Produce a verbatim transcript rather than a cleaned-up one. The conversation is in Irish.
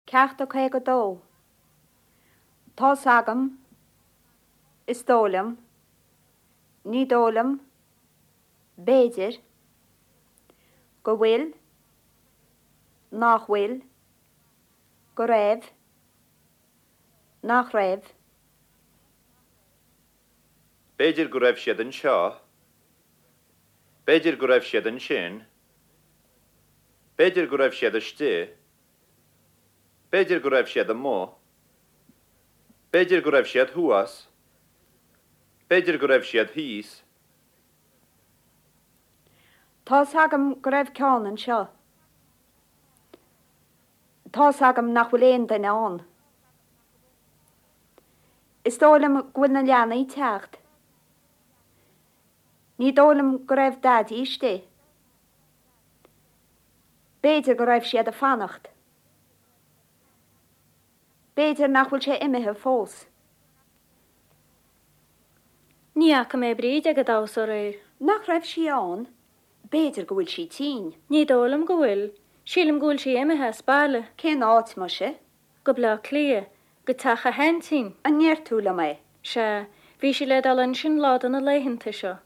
Ceacht ó cé go dó. Tá sagam, is dólam, ní dólam, béidir, go bhfuil, nach bhfuil, go raibh, nach raibh. Béidir go raibh siad an seo, béidir go raibh siad an sin, béidir go raibh siad a stí, béidir go raibh siad a mó, béidir go raibh siad thuas, béidir go raibh siad híos. Tá sagam go raibh ceann an seo. Tá sagam nach bhfuil éon duine ann. Is dólam go bhfuil na leanaí teacht. Ní dólam go raibh dadaí iste. Béidir go raibh siad a fannacht. Béidir nach bhfuil sé imithe fós. Ní acha mé bríd ag a dás ó réir. Nach raibh si ann, béidir go bhfuil si tín. Ní dólam go bhfuil, sílim gúil si imithe spáile. Cén áit mo se? Go bla clia, go tacha hentín. An neartúla mé. Se, bhí si le dalan sin ládan na leihinnta seo.